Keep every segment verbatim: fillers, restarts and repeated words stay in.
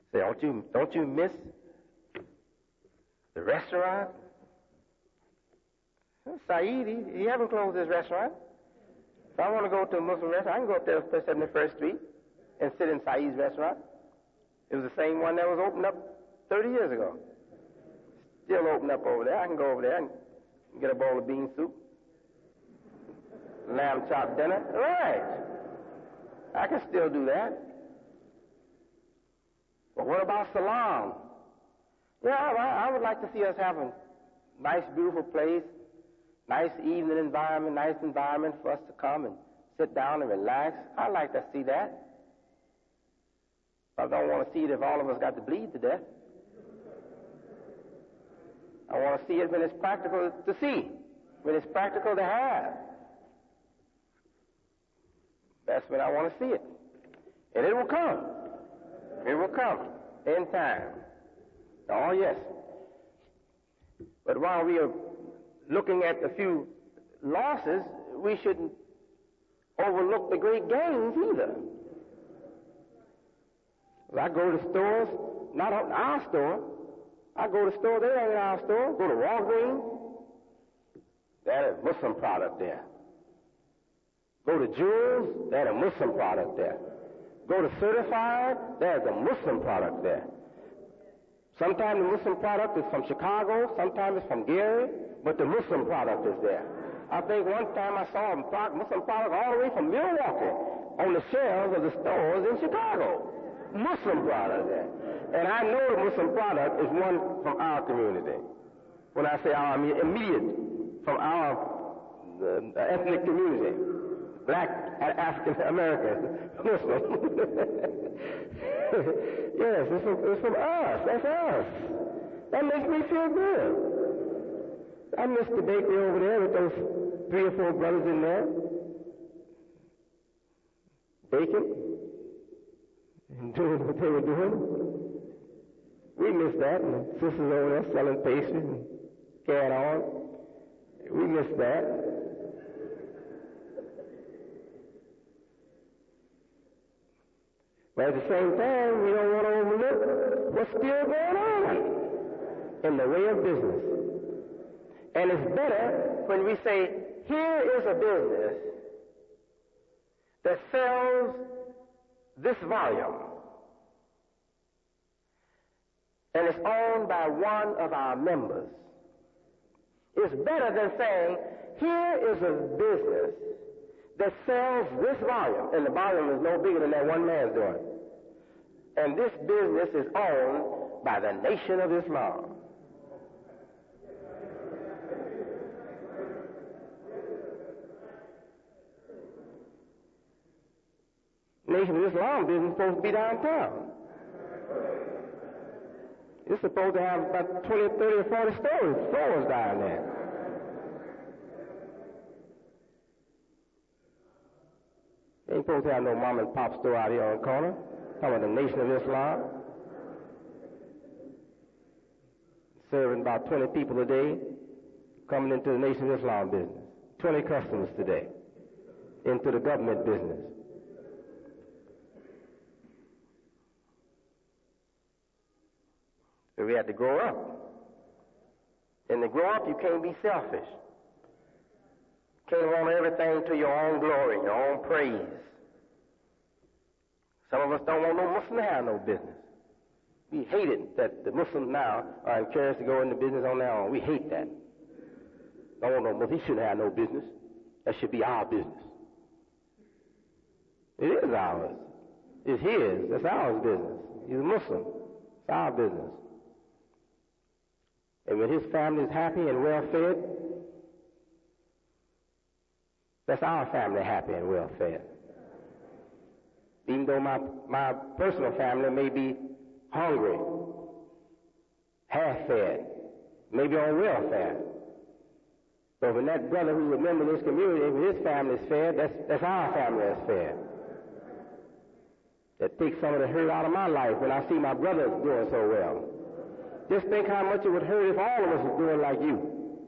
Say, don't you, don't you miss the restaurant? Well, Saeed, he, he haven't closed his restaurant. If I want to go to a Muslim restaurant, I can go up there to seventy-first Street and sit in Saeed's restaurant. It was the same one that was opened up thirty years ago. Still open up over there. I can go over there and get a bowl of bean soup, lamb chop dinner. Right. I can still do that. But what about Salam? Yeah, I, I would like to see us have a nice, beautiful place, nice evening environment, nice environment for us to come and sit down and relax. I'd like to see that. I don't want to see it if all of us got to bleed to death. I want to see it when it's practical to see, when it's practical to have. That's when I want to see it. And it will come. It will come in time. Oh, yes. But while we are looking at a few losses, we shouldn't overlook the great gains either. I go to stores, not our store. I go to store, they ain't in our store. Go to Walgreens, they had a Muslim product there. Go to Jewel's, they had a Muslim product there. Go to Certified, there's a Muslim product there. Sometimes the Muslim product is from Chicago, sometimes it's from Gary, but the Muslim product is there. I think one time I saw a Muslim product all the way from Milwaukee on the shelves of the stores in Chicago. Muslim product there. And I know the Muslim product is one from our community. When I say our, I mean immediate, from our uh, ethnic community. Black African American Muslim. Yes, it's from, it's from us. That's us. That makes me feel good. I miss the bakery over there with those three or four brothers in there. Baking. And doing what they were doing. We miss that. And the sisters over there selling pastries and carrying on. We miss that. But at the same time, we don't want to overlook what's still going on in the way of business. And it's better when we say, here is a business that sells this volume, and it's owned by one of our members. It's better than saying, here is a business that sells this volume, and the volume is no bigger than that one man's doing. And this business is owned by the Nation of Islam. Nation of Islam business is supposed to be downtown. It's supposed to have about twenty, thirty, or forty stores, stores down there. They ain't supposed to have no mom and pop store out here on the corner. Talking about the Nation of Islam. Serving about twenty people a day, coming into the Nation of Islam business. twenty customers today into the government business. So we have to grow up. And to grow up, you can't be selfish. Can't want everything to your own glory, your own praise. Some of us don't want no Muslim to have no business. We hate it that the Muslims now are encouraged to go into business on their own. We hate that. Don't want no Muslim. He shouldn't have no business. That should be our business. It is ours. It's his. That's our business. He's a Muslim. It's our business. And when his family is happy and well fed, that's our family happy and well fed. Even though my, my personal family may be hungry, half fed, maybe on welfare. But when that brother who's a member of this community, when his family is fed, that's, that's our family that's fed. That takes some of the hurt out of my life when I see my brothers doing so well. Just think how much it would hurt if all of us was doing like you.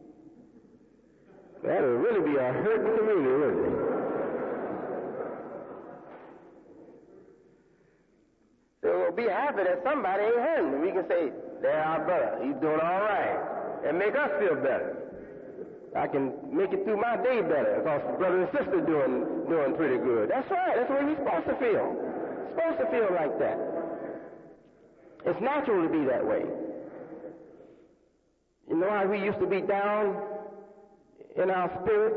That would really be a hurting community, wouldn't it? So know, be happy that somebody ain't hurting. We can say, there our brother, he's doing all right, and make us feel better. I can make it through my day better because brother and sister doing doing pretty good. That's right. That's the way we're supposed to feel. Supposed to feel like that. It's natural to be that way. You know how we used to be down in our spirit?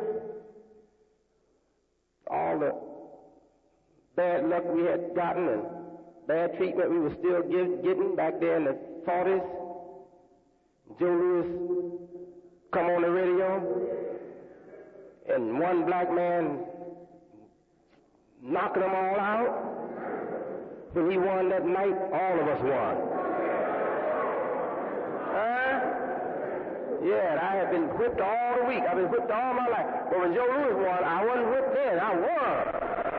All the bad luck we had gotten and bad treatment we were still give, getting back there in the forties. Joe Louis come on the radio, and one black man knocking them all out. When he won that night, all of us won. Huh? Yeah, I have been whipped all the week. I've been whipped all my life. But when Joe Louis won, I wasn't whipped then. I won.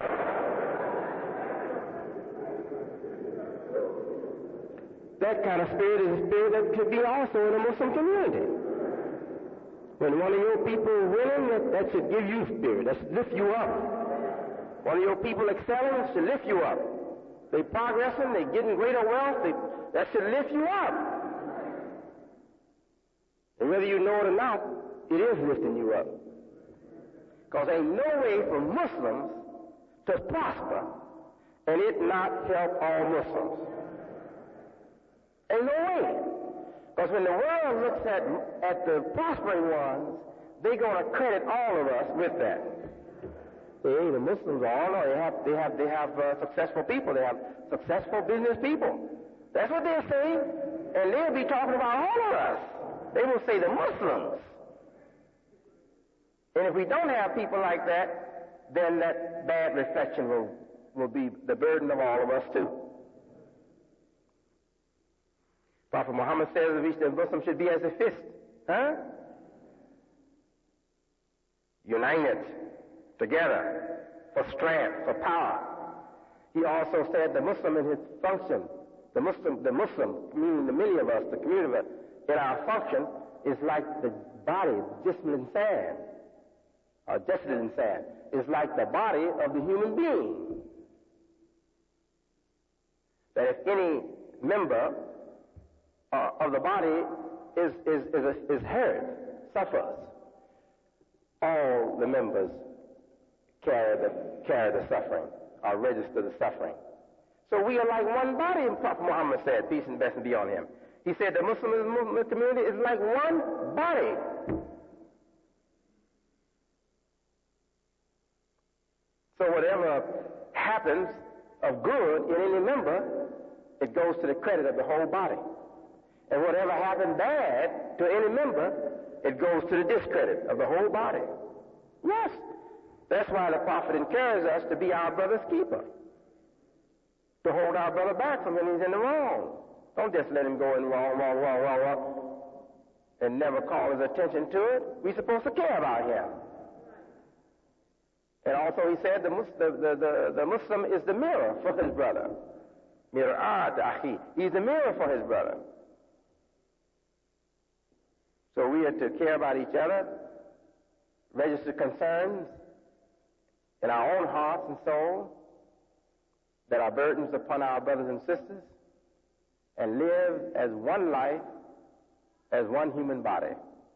That kind of spirit is a spirit that could be also in the Muslim community. When one of your people is winning, that, that should give you spirit. That should lift you up. One of your people excelling should lift you up. They progressing, they getting greater wealth, they, that should lift you up. And whether you know it or not, it is lifting you up. Because ain't no way for Muslims to prosper and it not help all Muslims. Ain't no way. Because when the world looks at, at the prospering ones, they're going to credit all of us with that. Hey, the Muslims are all, no, they have, they have, they have uh, successful people. They have successful business people. That's what they're saying. And they'll be talking about all of us. They will say the Muslims. And if we don't have people like that, then that bad reflection will, will be the burden of all of us too. Prophet Muhammad says the Muslims should be as a fist. Huh? United together for strength, for power. He also said the Muslim in his function, the Muslim, the Muslim, meaning the many of us, the community of us, in our function is like the body, jism in sand, or jasad in sand, is like the body of the human being. That if any member uh, of the body is, is, is, is hurt, suffers, all the members carry the, carry the suffering, or register the suffering. So we are like one body, Prophet Muhammad said, peace and blessing be on him. He said the Muslim, Muslim community is like one body. So whatever happens of good in any member, it goes to the credit of the whole body. And whatever happens bad to any member, it goes to the discredit of the whole body. Yes. That's why the Prophet encourages us to be our brother's keeper, to hold our brother back from when he's in the wrong. Don't just let him go in wrong, wrong, wrong, wrong, wrong, and never call his attention to it. We're supposed to care about him. And also he said the, the, the, the, the Muslim is the mirror for his brother. Mir'at akhi. He's the mirror for his brother. So we are to care about each other, register concerns in our own hearts and souls that are burdens upon our brothers and sisters, and live as one life, as one human body.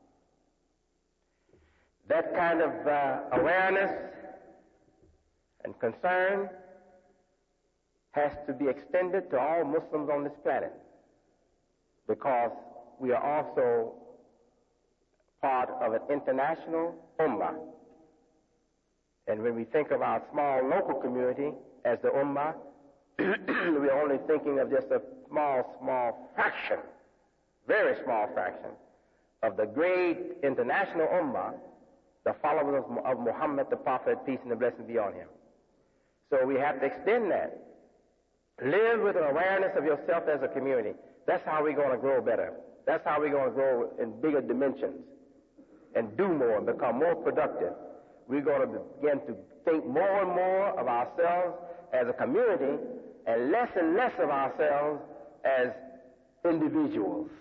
That kind of uh, awareness and concern has to be extended to all Muslims on this planet, because we are also part of an international ummah. And when we think of our small local community as the ummah, we're only thinking of just a small, small fraction, very small fraction, of the great international ummah, the followers of, of Muhammad, the Prophet, peace and the blessing be on him. So we have to extend that. Live with an awareness of yourself as a community. That's how we're going to grow better. That's how we're going to grow in bigger dimensions and do more and become more productive. We're going to begin to think more and more of ourselves as a community and less and less of ourselves as individuals.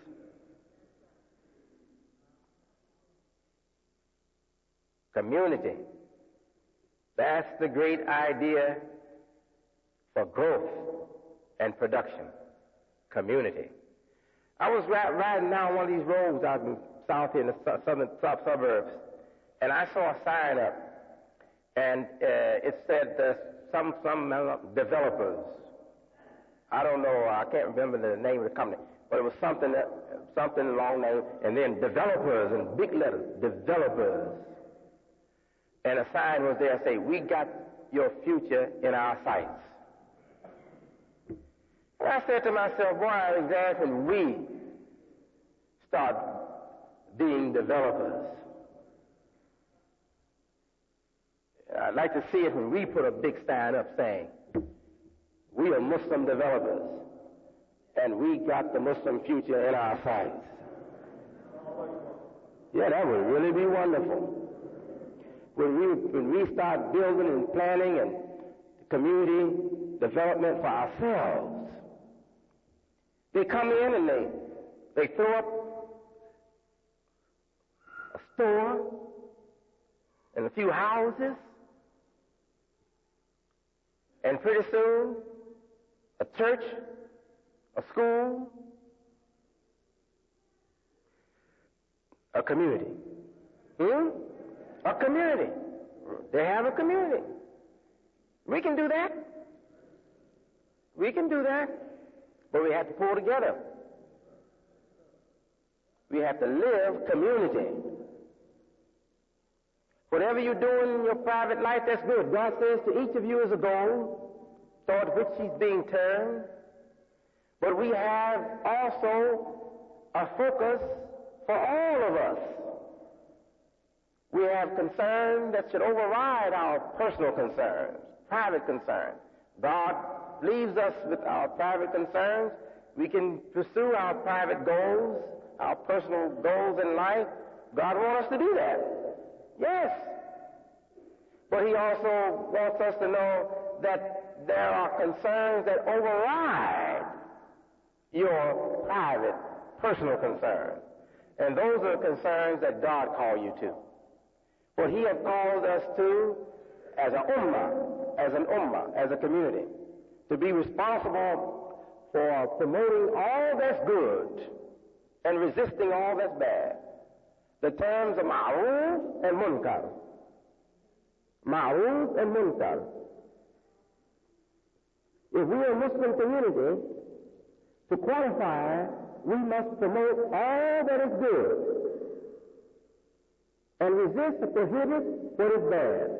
Community. That's the great idea for growth and production. Community. I was ri- riding down one of these roads out in south here in the su- southern sub- suburbs, and I saw a sign up, and uh, it said uh, some some uh, developers. I don't know. I can't remember the name of the company, but it was something that, something along name, and then developers in big letters, developers. And a sign was there say, "We got your future in our sights." And I said to myself, boy, exactly when we start being developers. I'd like to see it when we put a big sign up saying, we are Muslim developers, and we got the Muslim future in our sights. Yeah, that would really be wonderful. When we, when we start building and planning and community development for ourselves, they come in and they, they throw up a store and a few houses, and pretty soon a church, a school, a community. Hmm? A community. They have a community. We can do that. We can do that. But we have to pull together. We have to live community. Whatever you're doing in your private life, that's good. God says to each of you is a goal toward which he's being turned. But we have also a focus for all of us. We have concerns that should override our personal concerns, private concerns. God leaves us with our private concerns. We can pursue our private goals, our personal goals in life. God wants us to do that. Yes. But he also wants us to know that there are concerns that override your private, personal concerns. And those are the concerns that God called you to. What he has called us to as an ummah, as an ummah, as a community, to be responsible for promoting all that's good and resisting all that's bad. The terms of ma'ruf and munkar. Ma'ruf and munkar. If we are a Muslim community, to qualify, we must promote all that is good and resist and prohibit what is bad.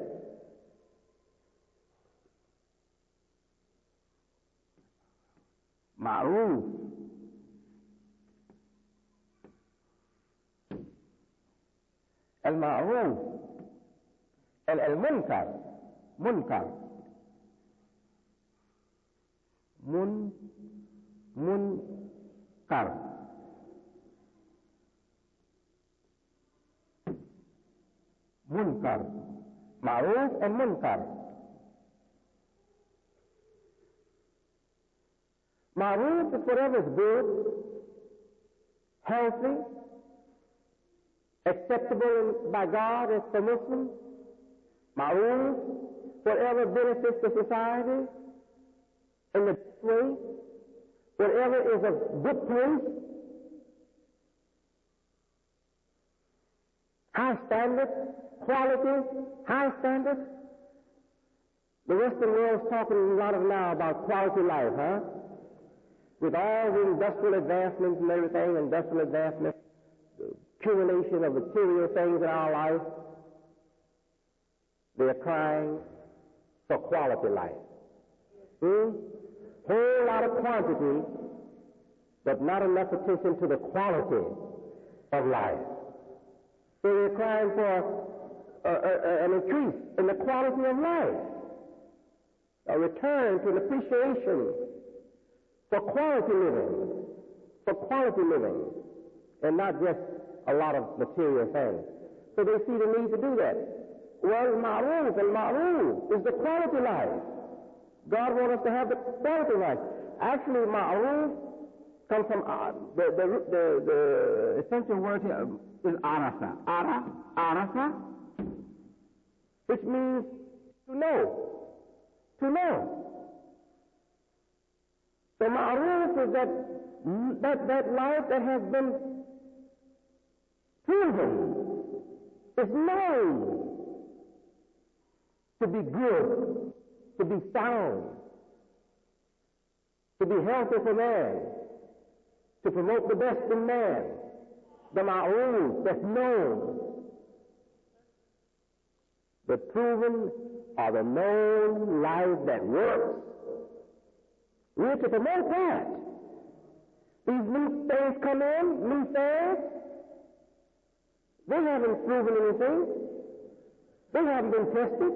Ma'ruf. Al-ma'ruf. And al-munkar. Munkar. Mun, munkar. Munkar. Ma'ruf and munkar. Ma'ruf is whatever is good, healthy, acceptable by God as for Muslims. Ma'ruf, whatever benefits the society in the best way, whatever is a good place, high standards, quality, high standards. The Western world is talking a lot of now about quality life, huh? With all the industrial advancements and everything, industrial advancement, the accumulation of material things in our life, they're crying for quality life. Hmm? Whole lot of quantity, but not enough attention to the quality of life. So they're crying for uh, uh, an increase in the quality of life, a return to an appreciation for quality living, for quality living, and not just a lot of material things. So they see the need to do that. Well, ma'ruf and ma'ruf is the quality life. God wants us to have the quality life. Actually, ma'ruf comes from uh, the, the, the, the essential word here is arasa. Ara, arasa, which means to know. To know. The ma'ruf is that, that, that life that has been proven, is known to be good, to be sound, to be healthy for man, to promote the best in man. The ma'ruf that's known. The proven or the known life that works. We're to promote that. These new things come in, new things. They haven't proven anything. They haven't been tested.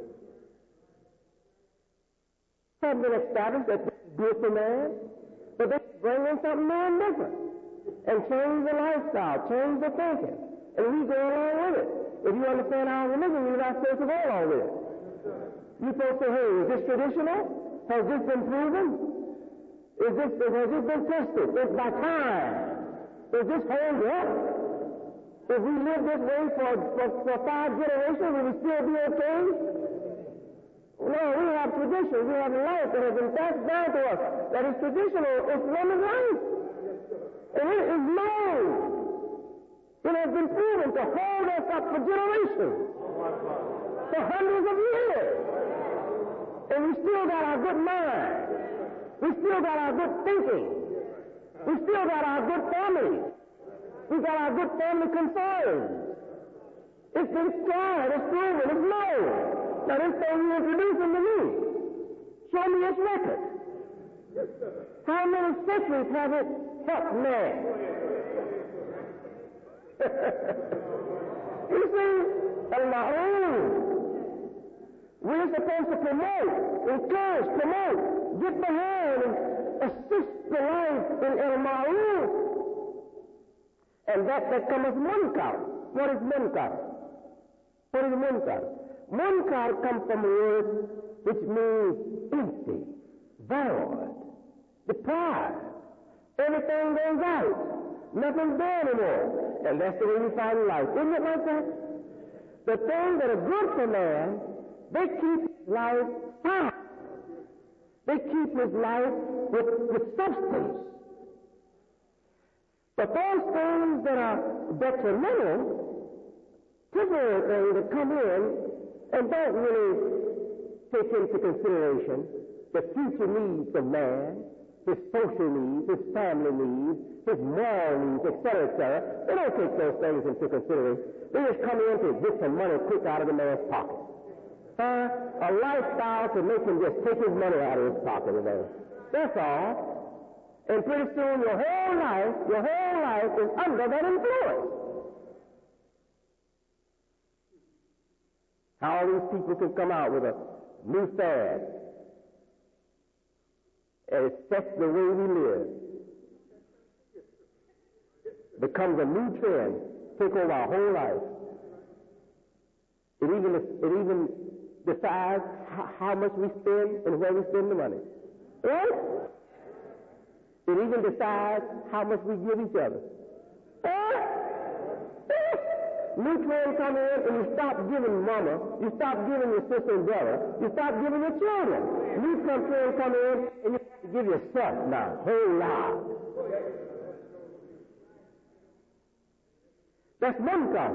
Haven't been established that this is good for man. But they bring in something new and different. And change the lifestyle, change the thinking. And we go along with it. If you understand our religion, you're not supposed to go along with it. You're supposed to say, hey, is this traditional? Has this been proven? Is this, has this been tested? It's by time. Does this hold up? If we live this way for, for, for five generations, will we still be okay? No, we have tradition. We have a life that has been passed down to us. That is traditional Islamic life. And it is known. It has been proven to hold us up for generations. For hundreds of years. And we still got our good mind. We still got our good thinking. We still got our good family. We got our good family concerns. It's been tried, it's proven, it's known. Now this thing you're introducing to me, show me its record. How many centuries has it helped man? You see, al-ma'ruf. We're supposed to promote, encourage, promote, get behind and assist the life in al-ma'ruf. And that, that comes munkar. What is munkar? What is munkar? Munkar comes from a word which means empty, void, deprived. Everything goes out. Nothing's there anymore. And that's the way we find life. Isn't it like that? The things that are good for man, they keep his life sound. They keep his life with, with substance. But those things that are detrimental, temporary things that come in and don't really take into consideration the future needs of man, his social needs, his family needs, his moral needs, et cetera, et cetera. They don't take those things into consideration. They just come in to get some money quick out of the man's pocket. Uh, a lifestyle to make him just take his money out of his pocket today. That's all. And pretty soon your whole life, your whole life is under that influence. How all these people can come out with a new fad. And it sets the way we live. Becomes a new trend. Take over our whole life. It even, it even decides how, how much we spend and where we spend the money. Right? It even decides how much we give each other. Right? New trend come in and you stop giving mama, you stop giving your sister and brother, you stop giving your children. New trend come in and you have to give yourself now, whole lot. That's munkar.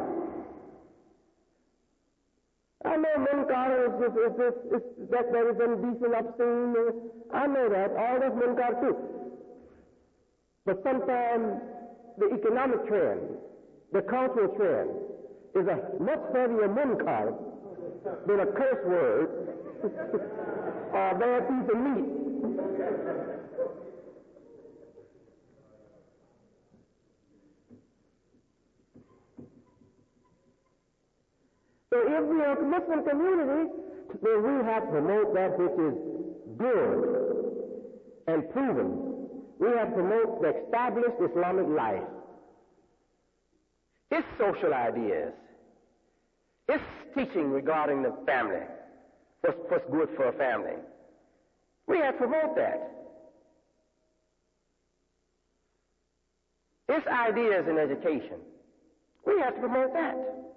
I know munkar is, is, is, is, is that that is indecent, obscene. I know that. All that's munkar too. But sometimes the economic trend, the cultural trend, is a much heavier munkar than a curse word or a bad piece of meat. So if we are a Muslim community, then we have to promote that which is good and proven. We have to promote the established Islamic life. Its social ideas. Its teaching regarding the family. What's, what's good for a family. We have to promote that. Its ideas in education. We have to promote that.